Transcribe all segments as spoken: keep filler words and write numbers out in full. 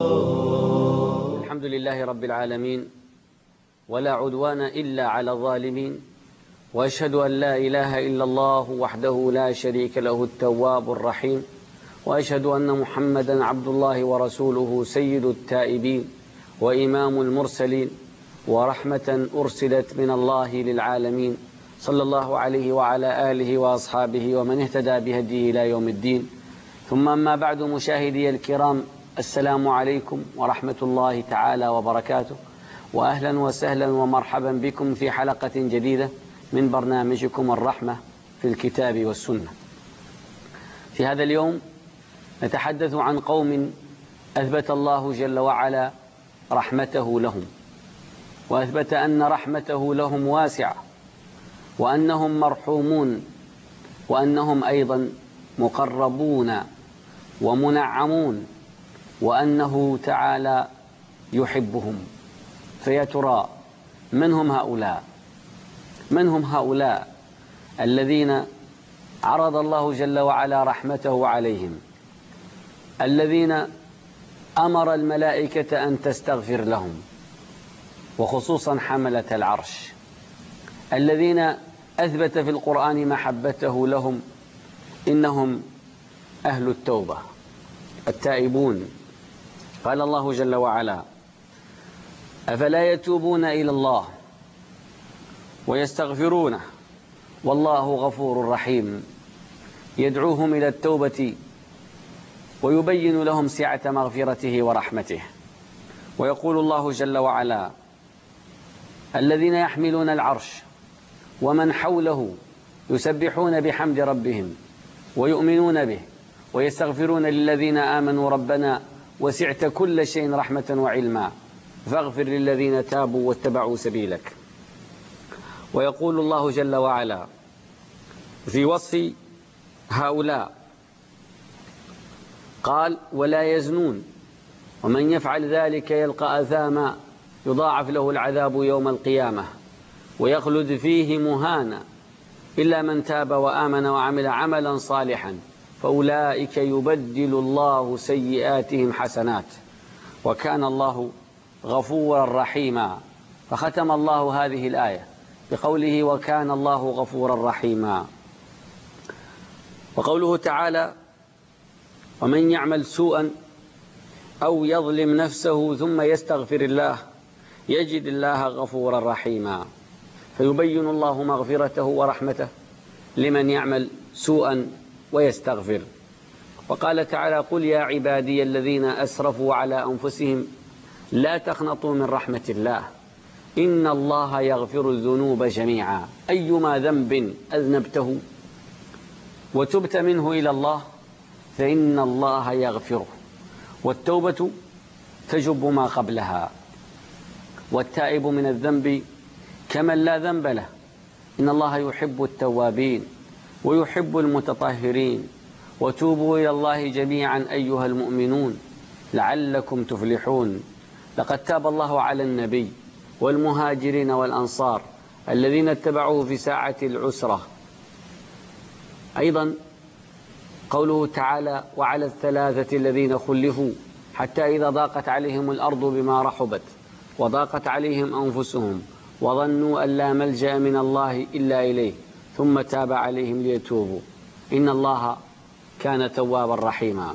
الحمد لله رب العالمين، ولا عدوان إلا على الظالمين، وأشهد أن لا إله إلا الله وحده لا شريك له التواب الرحيم، وأشهد أن محمدا عبد الله ورسوله سيد التائبين وإمام المرسلين ورحمة أرسلت من الله للعالمين، صلى الله عليه وعلى آله وأصحابه ومن اهتدى بهديه إلى يوم الدين. ثم أما بعد، مشاهدي الكرام، السلام عليكم ورحمة الله تعالى وبركاته، وأهلا وسهلا ومرحبا بكم في حلقة جديدة من برنامجكم الرحمة في الكتاب والسنة. في هذا اليوم نتحدث عن قوم أثبت الله جل وعلا رحمته لهم، وأثبت أن رحمته لهم واسعة، وأنهم مرحومون، وأنهم أيضا مقربون ومنعمون، وأنه تعالى يحبهم. فيا ترى من هم هؤلاء؟ من هم هؤلاء الذين عرض الله جل وعلا رحمته عليهم، الذين أمر الملائكة أن تستغفر لهم، وخصوصا حملة العرش، الذين أثبت في القرآن محبته لهم؟ إنهم أهل التوبة التائبون. قال الله جل وعلا: أفلا يتوبون إلى الله ويستغفرونه والله غفور رحيم، يدعوهم إلى التوبة ويبين لهم سعة مغفرته ورحمته. ويقول الله جل وعلا: الذين يحملون العرش ومن حوله يسبحون بحمد ربهم ويؤمنون به ويستغفرون للذين آمنوا ربنا وسعت كل شيء رحمة وعلما فاغفر للذين تابوا واتبعوا سبيلك. ويقول الله جل وعلا في وصف هؤلاء، قال: ولا يزنون ومن يفعل ذلك يلقى أثاما يضاعف له العذاب يوم القيامة ويخلد فيه مهانا إلا من تاب وآمن وعمل عملا صالحا فأولئك يبدل الله سيئاتهم حسنات وكان الله غفورا رحيما. فختم الله هذه الآية بقوله: وكان الله غفورا رحيما. وقوله تعالى: ومن يعمل سوءا أو يظلم نفسه ثم يستغفر الله يجد الله غفورا رحيما. فيبين الله مغفرته ورحمته لمن يعمل سوءا ويستغفر. وقال تعالى: قل يا عبادي الذين أسرفوا على أنفسهم لا تقنطوا من رحمة الله إن الله يغفر الذنوب جميعا. أيما ذنب أذنبته وتبت منه إلى الله فإن الله يغفره، والتوبة تجب ما قبلها، والتائب من الذنب كمن لا ذنب له. إن الله يحب التوابين ويحب المتطهرين، وتوبوا إلى الله جميعا أيها المؤمنون لعلكم تفلحون. لقد تاب الله على النبي والمهاجرين والأنصار الذين اتبعوه في ساعة العسرة. أيضا قوله تعالى: وعلى الثلاثة الذين خلفوا حتى إذا ضاقت عليهم الأرض بما رحبت وضاقت عليهم أنفسهم وظنوا أن لا ملجأ من الله إلا إليه ثم تاب عليهم ليتوبوا إن الله كان توابا رحيما.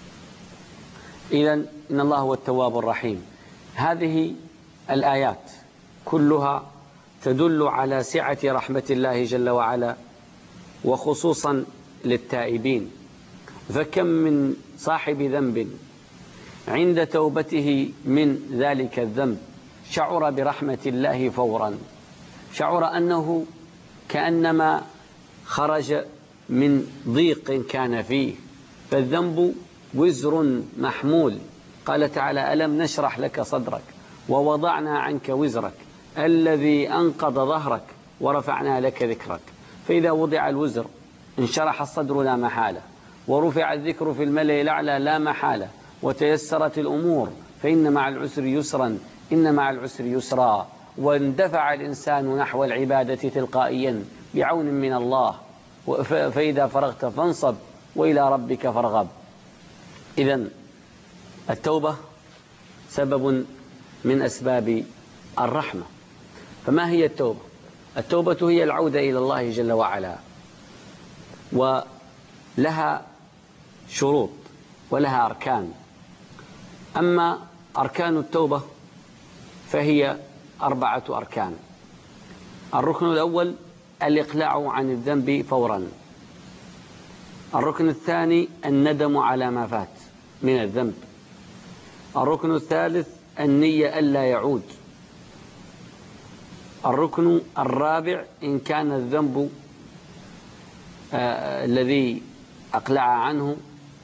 إذن إن الله هو التواب الرحيم. هذه الآيات كلها تدل على سعة رحمة الله جل وعلا، وخصوصا للتائبين. فكم من صاحب ذنب عند توبته من ذلك الذنب شعر برحمة الله فورا، شعر أنه كأنما خرج من ضيق كان فيه، فالذنب وزر محمول. قال تعالى: ألم نشرح لك صدرك ووضعنا عنك وزرك الذي أنقض ظهرك ورفعنا لك ذكرك. فإذا وضع الوزر انشرح الصدر لا محالة، ورفع الذكر في الملأ الأعلى لا محالة، وتيسرت الأمور، فإن مع العسر يسرا إن مع العسر يسرا. واندفع الإنسان نحو العبادة تلقائيا بعون من الله، فإذا فرغت فانصب وإلى ربك فارغب. إذن التوبة سبب من أسباب الرحمة. فما هي التوبة؟ التوبة هي العودة إلى الله جل وعلا، ولها شروط ولها أركان. أما أركان التوبة فهي أربعة أركان. الركن الأول الإقلاع عن الذنب فورا. الركن الثاني الندم على ما فات من الذنب. الركن الثالث النية ألا يعود. الركن الرابع إن كان الذنب آه الذي أقلع عنه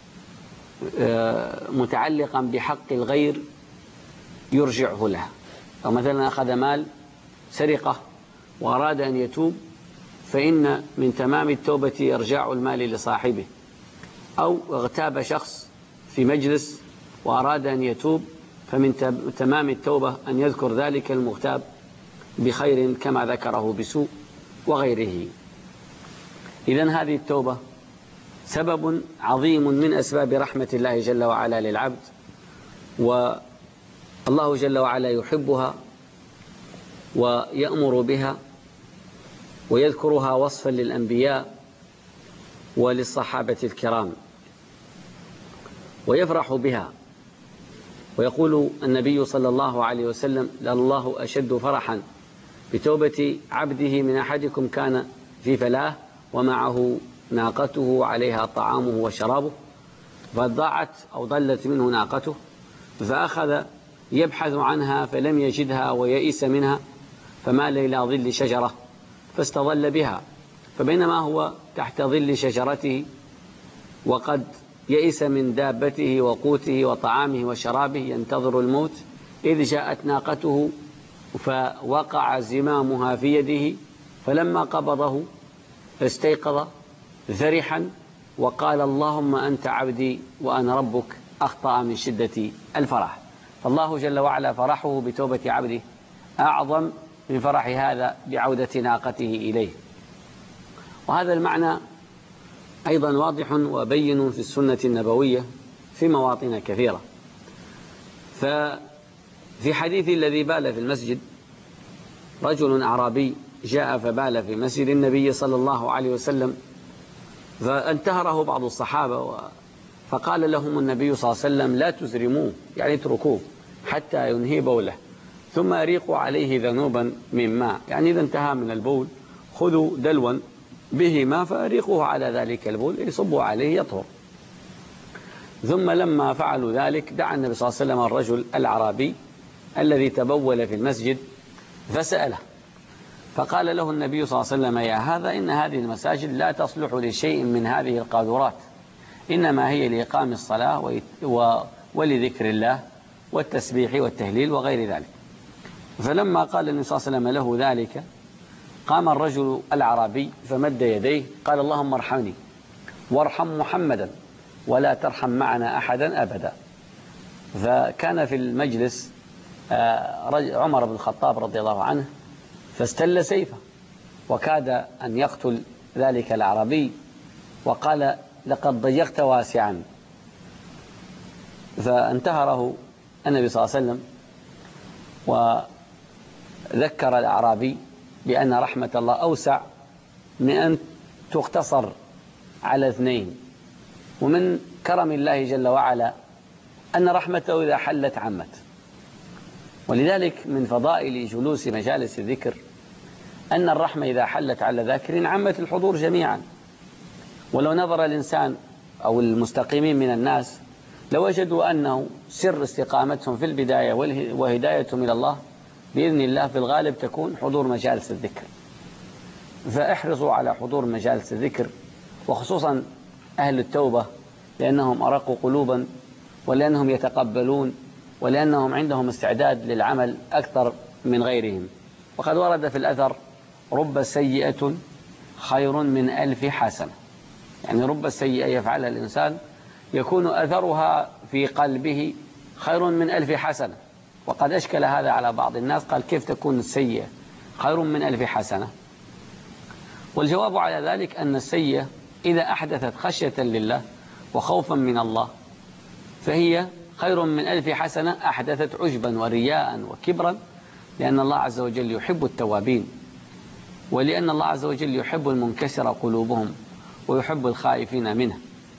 آه متعلقا بحق الغير يرجعه له. أو مثلا أخذ مال سرقة وأراد أن يتوب، فإن من تمام التوبة إرجاع المال لصاحبه. أو اغتاب شخص في مجلس وأراد أن يتوب، فمن تمام التوبة أن يذكر ذلك المغتاب بخير كما ذكره بسوء وغيره. إذن هذه التوبة سبب عظيم من أسباب رحمة الله جل وعلا للعبد، والله جل وعلا يحبها ويأمر بها ويذكرها وصفا للأنبياء وللصحابة الكرام ويفرح بها. ويقول النبي صلى الله عليه وسلم: لله أشد فرحا بتوبة عبده من أحدكم كان في فلاة ومعه ناقته عليها طعامه وشرابه، فضاعت أو ضلت منه ناقته، فأخذ يبحث عنها فلم يجدها ويئس منها، فمال إلى ظل شجرة فاستظل بها، فبينما هو تحت ظل شجرته وقد يئس من دابته وقوته وطعامه وشرابه ينتظر الموت، إذ جاءت ناقته فوقع زمامها في يده، فلما قبضه استيقظ فرحا وقال: اللهم أنت عبدي وأنا ربك، أخطأ من شدة الفرح. فالله جل وعلا فرحه بتوبة عبده أعظم من فرح هذا بعودة ناقته إليه. وهذا المعنى أيضا واضح وبين في السنة النبوية في مواطن كثيرة. ففي حديث الذي بال في المسجد، رجل أعرابي جاء فبال في مسجد النبي صلى الله عليه وسلم، فانتهره بعض الصحابة فقال لهم النبي صلى الله عليه وسلم: لا تزرموه، يعني اتركوه حتى ينهي بوله، ثم أريقوا عليه ذنوبا من ماء، يعني إذا انتهى من البول خذوا دلوا به ماء فأريقوه على ذلك البول يصبوا عليه يطهر. ثم لما فعلوا ذلك دعا النبي صلى الله عليه وسلم الرجل الأعرابي الذي تبول في المسجد فسأله، فقال له النبي صلى الله عليه وسلم: يا هذا إن هذه المساجد لا تصلح لشيء من هذه القاذورات، إنما هي لإقام الصلاة ولذكر الله والتسبيح والتهليل وغير ذلك. فلما قال النبي صلى الله عليه وسلم له ذلك قام الرجل الأعرابي فمد يديه قال: اللهم ارحمني وارحم محمدا ولا ترحم معنا أحدا أبدا. فكان في المجلس عمر بن الخطاب رضي الله عنه فاستل سيفه وكاد أن يقتل ذلك الأعرابي، وقال: لقد ضيقت واسعا. فانتهره النبي صلى الله عليه وسلم وذكر الأعرابي بأن رحمة الله أوسع من أن تقتصر على اثنين، ومن كرم الله جل وعلا أن رحمته إذا حلت عمت. ولذلك من فضائل جلوس مجالس الذكر أن الرحمة إذا حلت على ذاكر عمت الحضور جميعا. ولو نظر الإنسان أو المستقيمين من الناس لوجدوا أنه سر استقامتهم في البداية وهدايتهم إلى الله بإذن الله في الغالب تكون حضور مجالس الذكر. فاحرصوا على حضور مجالس الذكر، وخصوصا أهل التوبة، لأنهم أرقوا قلوبا، ولأنهم يتقبلون، ولأنهم عندهم استعداد للعمل أكثر من غيرهم. وقد ورد في الأثر: رب سيئة خير من ألف حسنة، يعني رب سيئة يفعلها الإنسان يكون أثرها في قلبه خير من ألف حسنة. وقد أشكل هذا على بعض الناس، قال: كيف تكون السيئة خير من ألف حسنة؟ والجواب على ذلك أن السيئة إذا أحدثت خشية لله وخوفا من الله فهي خير من ألف حسنة أحدثت عجبا ورياء وكبرا، لأن الله عز وجل يحب التوابين، ولأن الله عز وجل يحب المنكسر قلوبهم ويحب الخائفين منه.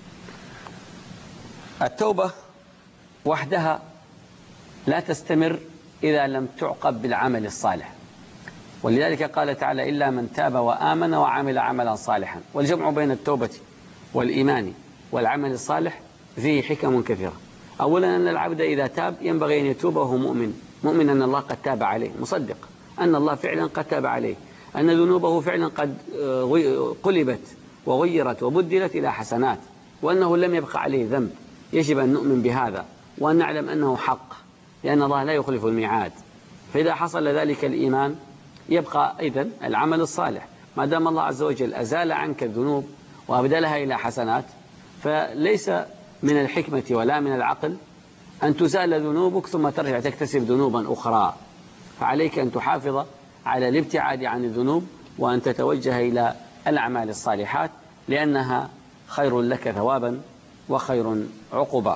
التوبة وحدها لا تستمر إذا لم تعقب بالعمل الصالح، ولذلك قال تعالى: إلا من تاب وآمن وعمل عملا صالحا. والجمع بين التوبة والإيمان والعمل الصالح فيه حكم كثيرة. أولا أن العبد إذا تاب ينبغي أن يتوب وهو مؤمن، مؤمن أن الله قد تاب عليه، مصدق أن الله فعلا قد تاب عليه، أن ذنوبه فعلا قد قلبت وغيرت وبدلت إلى حسنات، وأنه لم يبقى عليه ذنب. يجب أن نؤمن بهذا وأن نعلم أنه حق، لأن الله لا يخلف الميعاد. فإذا حصل ذلك الإيمان يبقى أيضا العمل الصالح. ما دام الله عز وجل أزال عنك الذنوب وأبدلها إلى حسنات، فليس من الحكمة ولا من العقل أن تزال ذنوبك ثم ترجع تكتسب ذنوبا أخرى. فعليك أن تحافظ على الابتعاد عن الذنوب وأن تتوجه إلى الأعمال الصالحات، لأنها خير لك ثوابا وخير عقبا.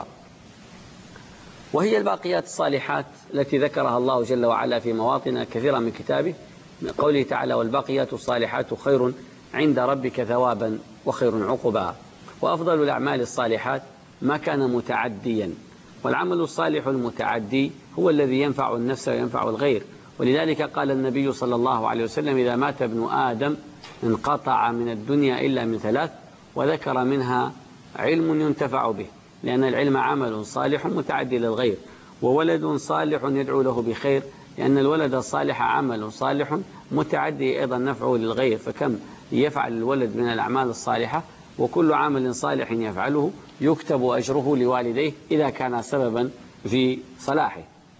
وهي الباقيات الصالحات التي ذكرها الله جل وعلا في مواطن كثيرة من كتابه، من قوله تعالى: والباقيات الصالحات خير عند ربك ثوابا وخير عقبا. وأفضل الأعمال الصالحات ما كان متعديا، والعمل الصالح المتعدي هو الذي ينفع النفس وينفع الغير. ولذلك قال النبي صلى الله عليه وسلم: إذا مات ابن آدم انقطع من الدنيا إلا من ثلاث، وذكر منها علم ينتفع به، لأن العلم عمل صالح متعدي للغير، وولد صالح يدعو له بخير، لأن الولد الصالح عمل صالح متعدي أيضا نفعه للغير. فكم يفعل الولد من الأعمال الصالحة، وكل عمل صالح يفعله يكتب أجره لوالديه إذا كان سببا في صلاحه.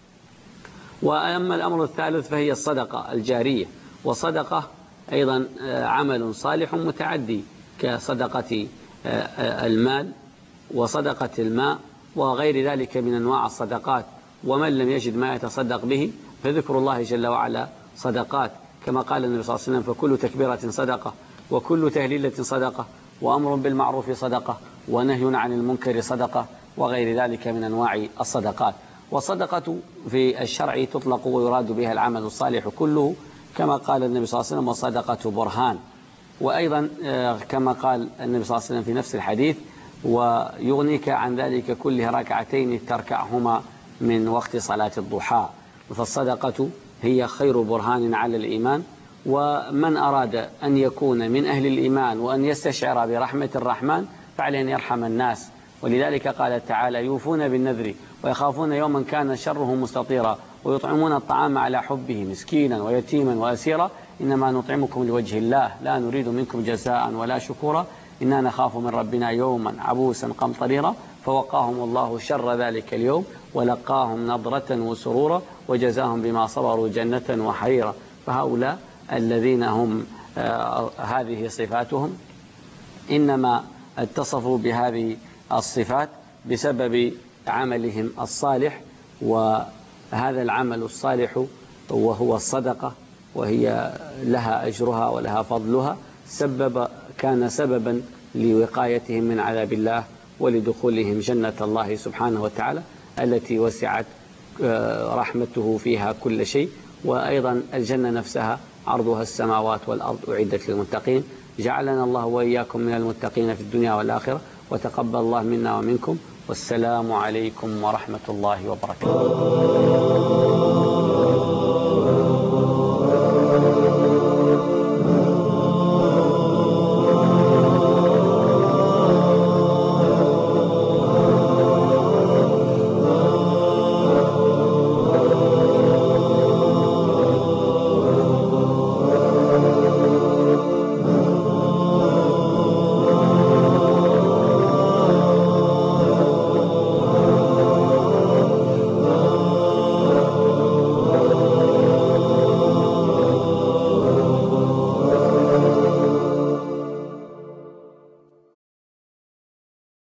وأما الأمر الثالث فهي الصدقة الجارية، وصدقة أيضا عمل صالح متعدي كصدقة المال وصدقة الماء وغير ذلك من أنواع الصدقات. ومن لم يجد ما يتصدق به فذكر الله جل وعلا صدقات، كما قال النبي صلى الله عليه وسلم: فكل تكبيرة صدقة، وكل تهليلة صدقة، وأمر بالمعروف صدقة، ونهي عن المنكر صدقة، وغير ذلك من أنواع الصدقات. والصدقة في الشرع تطلق ويراد بها العمل الصالح كله، كما قال النبي صلى الله عليه وسلم: والصدقة برهان. وأيضا كما قال النبي صلى الله عليه وسلم في نفس الحديث: ويغنيك عن ذلك كله ركعتين تركعهما من وقت صلاة الضحى. فالصدقة هي خير برهان على الإيمان. ومن أراد أن يكون من أهل الإيمان وأن يستشعر برحمة الرحمن فعليه أن يرحم الناس. ولذلك قال تعالى: يوفون بالنذر ويخافون يوما كان شره مستطيرا ويطعمون الطعام على حبه مسكينا ويتيما وأسيرا إنما نطعمكم لوجه الله لا نريد منكم جزاء ولا شكورا إنا نخاف من ربنا يوما عبوسا قمطريرا فوقاهم الله شر ذلك اليوم ولقاهم نضرة وسرورا وجزاهم بما صبروا جنة وحريرا. فهؤلاء الذين هم آه هذه صفاتهم إنما اتصفوا بهذه الصفات بسبب عملهم الصالح. وهذا العمل الصالح وهو الصدقة، وهي لها أجرها ولها فضلها، سبب كان سببا لوقايتهم من عذاب الله ولدخولهم جنة الله سبحانه وتعالى التي وسعت رحمته فيها كل شيء. وأيضا الجنة نفسها عرضها السماوات والأرض أعدت للمتقين. جعلنا الله وإياكم من المتقين في الدنيا والآخرة، وتقبل الله منا ومنكم، والسلام عليكم ورحمة الله وبركاته.